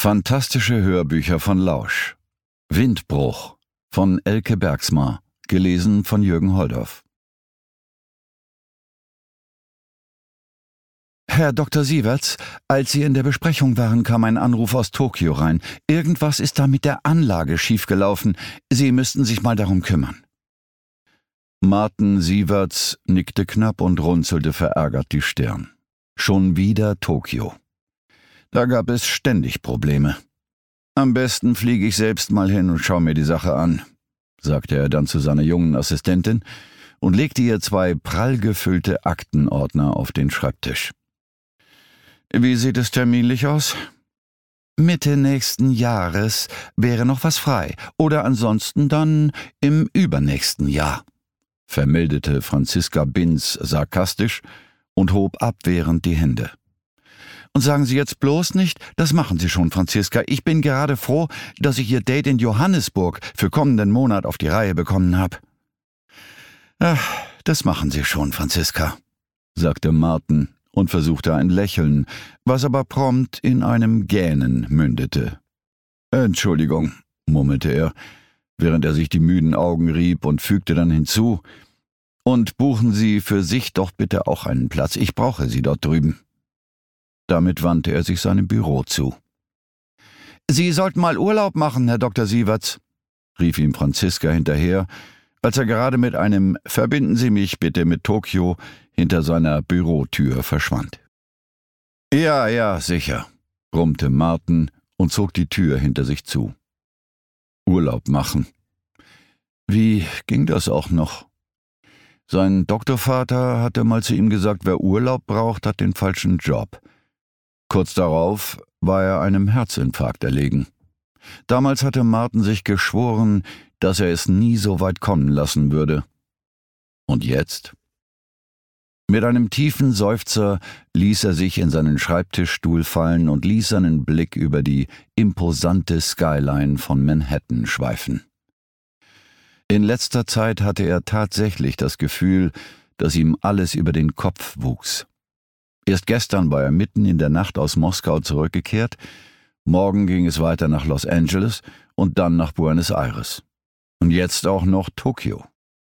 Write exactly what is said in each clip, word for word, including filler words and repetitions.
Fantastische Hörbücher von Lausch. Windbruch von Elke Bergsma, gelesen von Jürgen Holdorf. Herr Doktor Sieverts, als Sie in der Besprechung waren, kam ein Anruf aus Tokio rein. Irgendwas ist da mit der Anlage schiefgelaufen. Sie müssten sich mal darum kümmern. Martin Sieverts nickte knapp und runzelte verärgert die Stirn. Schon wieder Tokio. Da gab es ständig Probleme. »Am besten fliege ich selbst mal hin und schaue mir die Sache an«, sagte er dann zu seiner jungen Assistentin und legte ihr zwei prall gefüllte Aktenordner auf den Schreibtisch. »Wie sieht es terminlich aus?« »Mitte nächsten Jahres wäre noch was frei, oder ansonsten dann im übernächsten Jahr«, vermeldete Franziska Binz sarkastisch und hob abwehrend die Hände. »Und sagen Sie jetzt bloß nicht, das machen Sie schon, Franziska. Ich bin gerade froh, dass ich Ihr Date in Johannesburg für kommenden Monat auf die Reihe bekommen habe.« »Ach, das machen Sie schon, Franziska«, sagte Martin und versuchte ein Lächeln, was aber prompt in einem Gähnen mündete. »Entschuldigung«, murmelte er, während er sich die müden Augen rieb und fügte dann hinzu, »und buchen Sie für sich doch bitte auch einen Platz. Ich brauche Sie dort drüben.« Damit wandte er sich seinem Büro zu. »Sie sollten mal Urlaub machen, Herr Doktor Sieverts«, rief ihm Franziska hinterher, als er gerade mit einem »Verbinden Sie mich bitte mit Tokio« hinter seiner Bürotür verschwand. »Ja, ja, sicher«, brummte Martin und zog die Tür hinter sich zu. Urlaub machen. Wie ging das auch noch? Sein Doktorvater hatte mal zu ihm gesagt, wer Urlaub braucht, hat den falschen Job. Kurz darauf war er einem Herzinfarkt erlegen. Damals hatte Martin sich geschworen, dass er es nie so weit kommen lassen würde. Und jetzt? Mit einem tiefen Seufzer ließ er sich in seinen Schreibtischstuhl fallen und ließ seinen Blick über die imposante Skyline von Manhattan schweifen. In letzter Zeit hatte er tatsächlich das Gefühl, dass ihm alles über den Kopf wuchs. Erst gestern war er mitten in der Nacht aus Moskau zurückgekehrt, morgen ging es weiter nach Los Angeles und dann nach Buenos Aires. Und jetzt auch noch Tokio.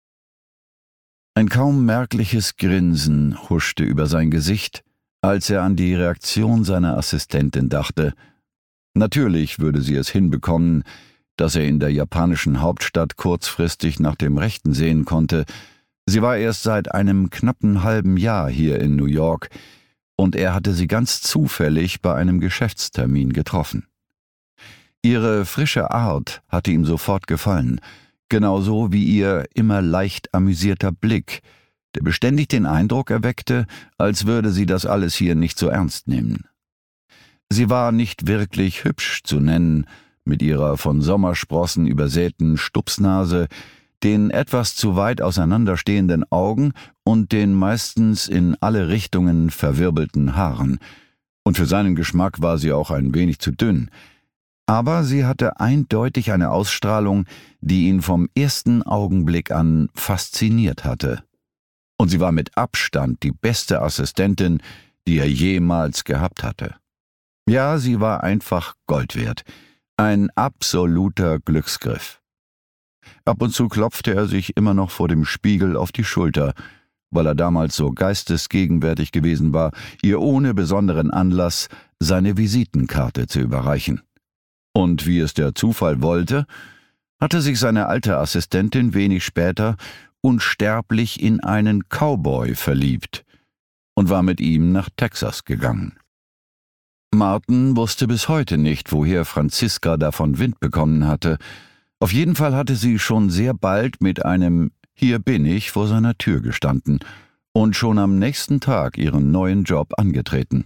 Ein kaum merkliches Grinsen huschte über sein Gesicht, als er an die Reaktion seiner Assistentin dachte. Natürlich würde sie es hinbekommen, dass er in der japanischen Hauptstadt kurzfristig nach dem Rechten sehen konnte. Sie war erst seit einem knappen halben Jahr hier in New York, und er hatte sie ganz zufällig bei einem Geschäftstermin getroffen. Ihre frische Art hatte ihm sofort gefallen, genauso wie ihr immer leicht amüsierter Blick, der beständig den Eindruck erweckte, als würde sie das alles hier nicht so ernst nehmen. Sie war nicht wirklich hübsch zu nennen, mit ihrer von Sommersprossen übersäten Stupsnase, den etwas zu weit auseinanderstehenden Augen und den meistens in alle Richtungen verwirbelten Haaren. Und für seinen Geschmack war sie auch ein wenig zu dünn. Aber sie hatte eindeutig eine Ausstrahlung, die ihn vom ersten Augenblick an fasziniert hatte. Und sie war mit Abstand die beste Assistentin, die er jemals gehabt hatte. Ja, sie war einfach Gold wert. Ein absoluter Glücksgriff. Ab und zu klopfte er sich immer noch vor dem Spiegel auf die Schulter, weil er damals so geistesgegenwärtig gewesen war, ihr ohne besonderen Anlass seine Visitenkarte zu überreichen. Und wie es der Zufall wollte, hatte sich seine alte Assistentin wenig später unsterblich in einen Cowboy verliebt und war mit ihm nach Texas gegangen. Martin wusste bis heute nicht, woher Franziska davon Wind bekommen hatte. Auf jeden Fall hatte sie schon sehr bald mit einem »Hier bin ich« vor seiner Tür gestanden und schon am nächsten Tag ihren neuen Job angetreten.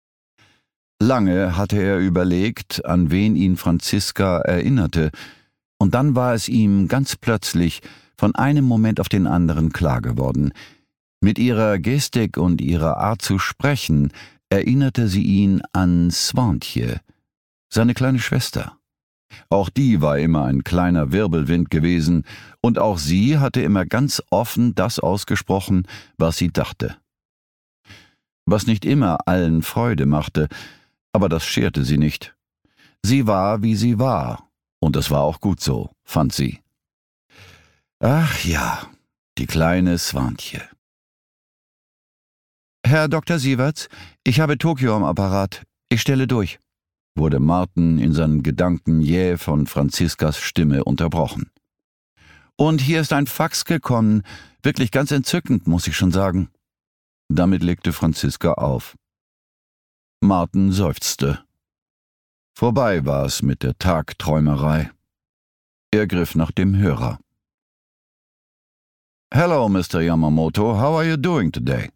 Lange hatte er überlegt, an wen ihn Franziska erinnerte, und dann war es ihm ganz plötzlich von einem Moment auf den anderen klar geworden. Mit ihrer Gestik und ihrer Art zu sprechen erinnerte sie ihn an Swantje, seine kleine Schwester. Auch die war immer ein kleiner Wirbelwind gewesen, und auch sie hatte immer ganz offen das ausgesprochen, was sie dachte. Was nicht immer allen Freude machte, aber das scherte sie nicht. Sie war, wie sie war, und es war auch gut so, fand sie. Ach ja, die kleine Swantje. »Herr Doktor Sieverts, ich habe Tokio am Apparat. Ich stelle durch«, wurde Martin in seinen Gedanken jäh von Franziskas Stimme unterbrochen. »Und hier ist ein Fax gekommen. Wirklich ganz entzückend, muss ich schon sagen.« Damit legte Franziska auf. Martin seufzte. Vorbei war es mit der Tagträumerei. Er griff nach dem Hörer. »Hello, Mister Yamamoto, how are you doing today?«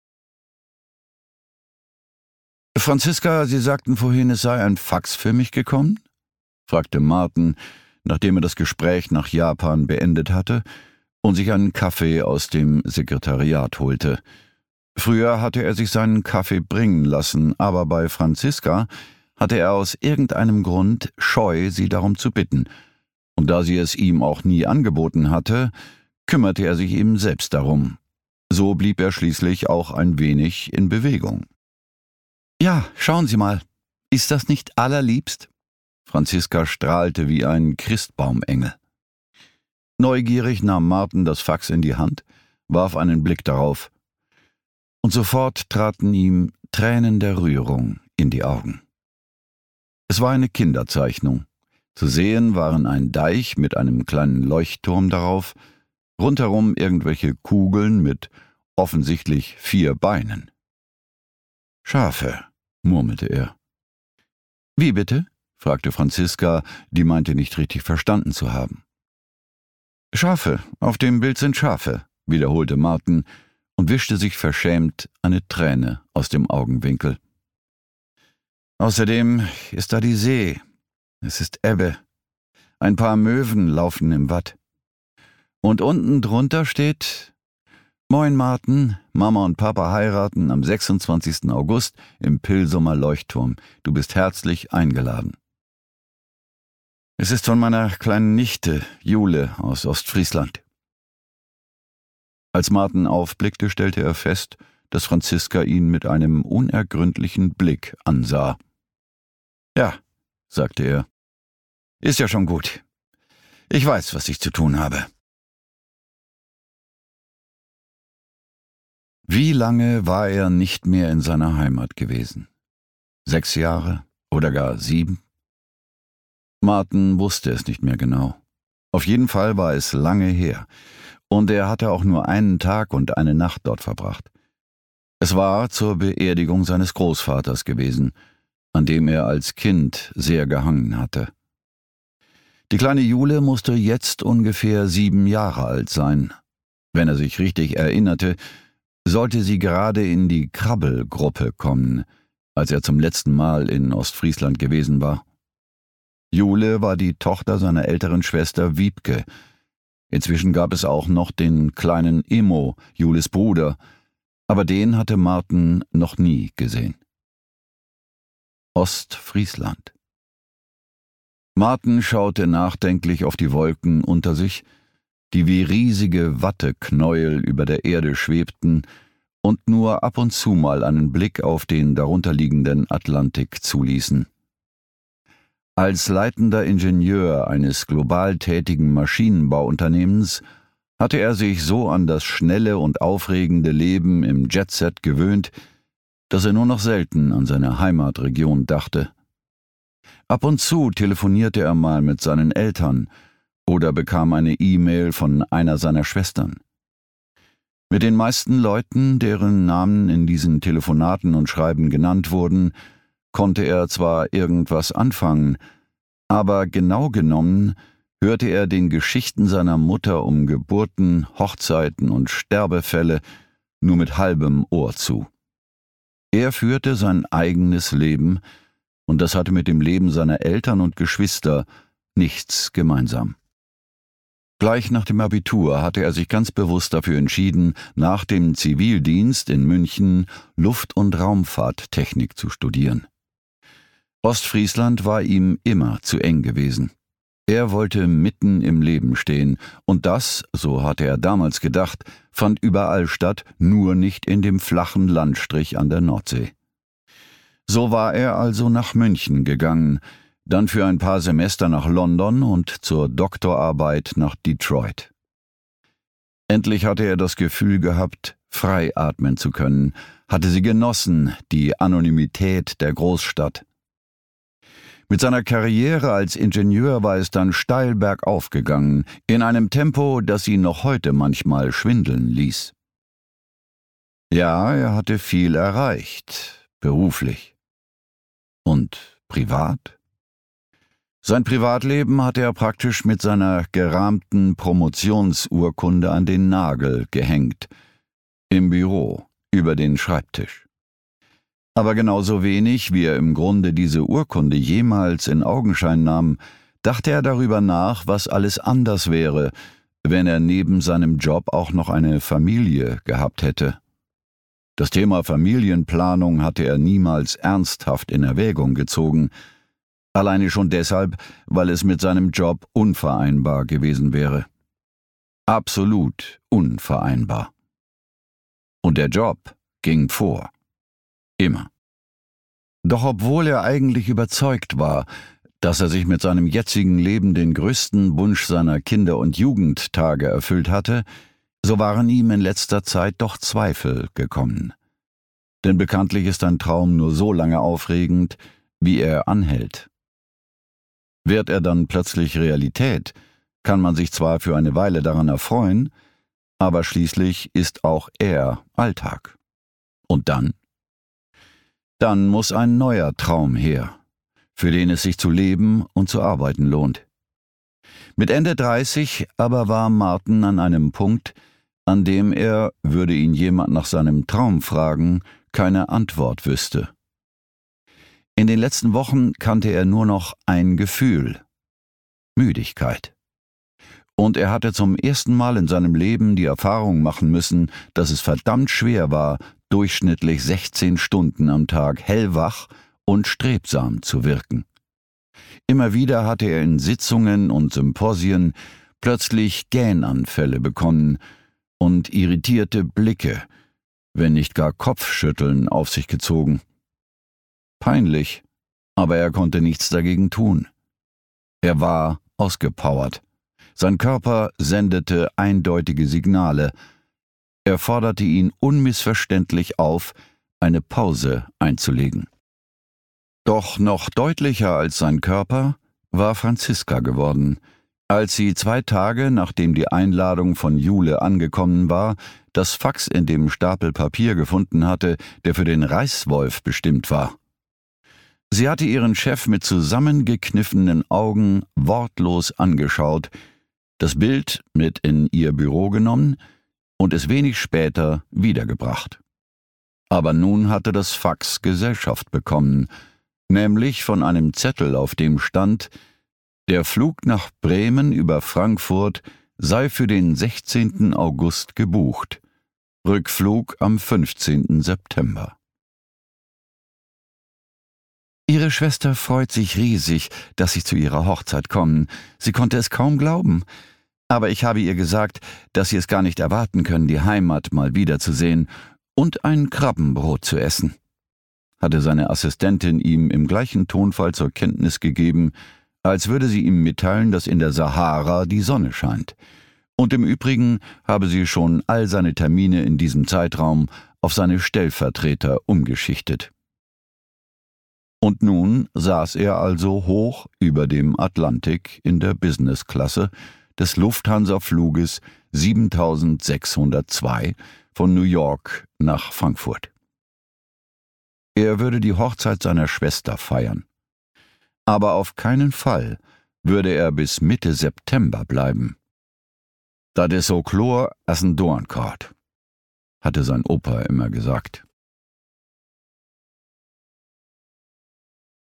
»Franziska, Sie sagten vorhin, es sei ein Fax für mich gekommen?« fragte Martin, nachdem er das Gespräch nach Japan beendet hatte und sich einen Kaffee aus dem Sekretariat holte. Früher hatte er sich seinen Kaffee bringen lassen, aber bei Franziska hatte er aus irgendeinem Grund Scheu, sie darum zu bitten, und da sie es ihm auch nie angeboten hatte, kümmerte er sich eben selbst darum. So blieb er schließlich auch ein wenig in Bewegung. »Ja, schauen Sie mal. Ist das nicht allerliebst?« Franziska strahlte wie ein Christbaumengel. Neugierig nahm Martin das Fax in die Hand, warf einen Blick darauf, und sofort traten ihm Tränen der Rührung in die Augen. Es war eine Kinderzeichnung. Zu sehen waren ein Deich mit einem kleinen Leuchtturm darauf, rundherum irgendwelche Kugeln mit offensichtlich vier Beinen. »Schafe«, murmelte er. »Wie bitte?« fragte Franziska, die meinte nicht richtig verstanden zu haben. »Schafe, auf dem Bild sind Schafe«, wiederholte Martin und wischte sich verschämt eine Träne aus dem Augenwinkel. »Außerdem ist da die See. Es ist Ebbe. Ein paar Möwen laufen im Watt. Und unten drunter steht: »Moin Martin, Mama und Papa heiraten am sechsundzwanzigsten August im Pilsumer Leuchtturm. Du bist herzlich eingeladen.« Es ist von meiner kleinen Nichte, Jule, aus Ostfriesland. Als Martin aufblickte, stellte er fest, dass Franziska ihn mit einem unergründlichen Blick ansah. »Ja«, sagte er, »ist ja schon gut. Ich weiß, was ich zu tun habe.« Wie lange war er nicht mehr in seiner Heimat gewesen? Sechs Jahre oder gar sieben? Martin wusste es nicht mehr genau. Auf jeden Fall war es lange her, und er hatte auch nur einen Tag und eine Nacht dort verbracht. Es war zur Beerdigung seines Großvaters gewesen, an dem er als Kind sehr gehangen hatte. Die kleine Jule musste jetzt ungefähr sieben Jahre alt sein. Wenn er sich richtig erinnerte, sollte sie gerade in die Krabbelgruppe kommen, als er zum letzten Mal in Ostfriesland gewesen war. Jule war die Tochter seiner älteren Schwester Wiebke. Inzwischen gab es auch noch den kleinen Immo, Jules Bruder, aber den hatte Martin noch nie gesehen. Ostfriesland. Martin schaute nachdenklich auf die Wolken unter sich, die wie riesige Watteknäuel über der Erde schwebten und nur ab und zu mal einen Blick auf den darunterliegenden Atlantik zuließen. Als leitender Ingenieur eines global tätigen Maschinenbauunternehmens hatte er sich so an das schnelle und aufregende Leben im Jetset gewöhnt, dass er nur noch selten an seine Heimatregion dachte. Ab und zu telefonierte er mal mit seinen Eltern oder bekam eine E-Mail von einer seiner Schwestern. Mit den meisten Leuten, deren Namen in diesen Telefonaten und Schreiben genannt wurden, konnte er zwar irgendwas anfangen, aber genau genommen hörte er den Geschichten seiner Mutter um Geburten, Hochzeiten und Sterbefälle nur mit halbem Ohr zu. Er führte sein eigenes Leben, und das hatte mit dem Leben seiner Eltern und Geschwister nichts gemeinsam. Gleich nach dem Abitur hatte er sich ganz bewusst dafür entschieden, nach dem Zivildienst in München Luft- und Raumfahrttechnik zu studieren. Ostfriesland war ihm immer zu eng gewesen. Er wollte mitten im Leben stehen, und das, so hatte er damals gedacht, fand überall statt, nur nicht in dem flachen Landstrich an der Nordsee. So war er also nach München gegangen, dann für ein paar Semester nach London und zur Doktorarbeit nach Detroit. Endlich hatte er das Gefühl gehabt, frei atmen zu können, hatte sie genossen, die Anonymität der Großstadt. Mit seiner Karriere als Ingenieur war es dann steil bergauf gegangen, in einem Tempo, das ihn noch heute manchmal schwindeln ließ. Ja, er hatte viel erreicht, beruflich. Und privat? Sein Privatleben hatte er praktisch mit seiner gerahmten Promotionsurkunde an den Nagel gehängt, im Büro, über den Schreibtisch. Aber genauso wenig, wie er im Grunde diese Urkunde jemals in Augenschein nahm, dachte er darüber nach, was alles anders wäre, wenn er neben seinem Job auch noch eine Familie gehabt hätte. Das Thema Familienplanung hatte er niemals ernsthaft in Erwägung gezogen, alleine schon deshalb, weil es mit seinem Job unvereinbar gewesen wäre. Absolut unvereinbar. Und der Job ging vor. Immer. Doch obwohl er eigentlich überzeugt war, dass er sich mit seinem jetzigen Leben den größten Wunsch seiner Kinder- und Jugendtage erfüllt hatte, so waren ihm in letzter Zeit doch Zweifel gekommen. Denn bekanntlich ist ein Traum nur so lange aufregend, wie er anhält. Wird er dann plötzlich Realität, kann man sich zwar für eine Weile daran erfreuen, aber schließlich ist auch er Alltag. Und dann? Dann muss ein neuer Traum her, für den es sich zu leben und zu arbeiten lohnt. Mit Ende dreißig aber war Martin an einem Punkt, an dem er, würde ihn jemand nach seinem Traum fragen, keine Antwort wüsste. In den letzten Wochen kannte er nur noch ein Gefühl: Müdigkeit. Und er hatte zum ersten Mal in seinem Leben die Erfahrung machen müssen, dass es verdammt schwer war, durchschnittlich sechzehn Stunden am Tag hellwach und strebsam zu wirken. Immer wieder hatte er in Sitzungen und Symposien plötzlich Gähnanfälle bekommen und irritierte Blicke, wenn nicht gar Kopfschütteln auf sich gezogen. Peinlich, aber er konnte nichts dagegen tun. Er war ausgepowert. Sein Körper sendete eindeutige Signale. Er forderte ihn unmissverständlich auf, eine Pause einzulegen. Doch noch deutlicher als sein Körper war Franziska geworden, als sie zwei Tage, nachdem die Einladung von Jule angekommen war, das Fax in dem Stapel Papier gefunden hatte, der für den Reißwolf bestimmt war. Sie hatte ihren Chef mit zusammengekniffenen Augen wortlos angeschaut, das Bild mit in ihr Büro genommen und es wenig später wiedergebracht. Aber nun hatte das Fax Gesellschaft bekommen, nämlich von einem Zettel, auf dem stand: Der Flug nach Bremen über Frankfurt sei für den sechzehnten August gebucht, Rückflug am fünfzehnten September. Ihre Schwester freut sich riesig, dass Sie zu ihrer Hochzeit kommen. Sie konnte es kaum glauben. Aber ich habe ihr gesagt, dass Sie es gar nicht erwarten können, die Heimat mal wiederzusehen und ein Krabbenbrot zu essen, hatte seine Assistentin ihm im gleichen Tonfall zur Kenntnis gegeben, als würde sie ihm mitteilen, dass in der Sahara die Sonne scheint. Und im Übrigen habe sie schon all seine Termine in diesem Zeitraum auf seine Stellvertreter umgeschichtet. Und nun saß er also hoch über dem Atlantik in der Businessklasse des Lufthansa-Fluges siebentausendsechshundertzwei von New York nach Frankfurt. Er würde die Hochzeit seiner Schwester feiern. Aber auf keinen Fall würde er bis Mitte September bleiben. «Dat is so chlor as ein Doornkart», hatte sein Opa immer gesagt.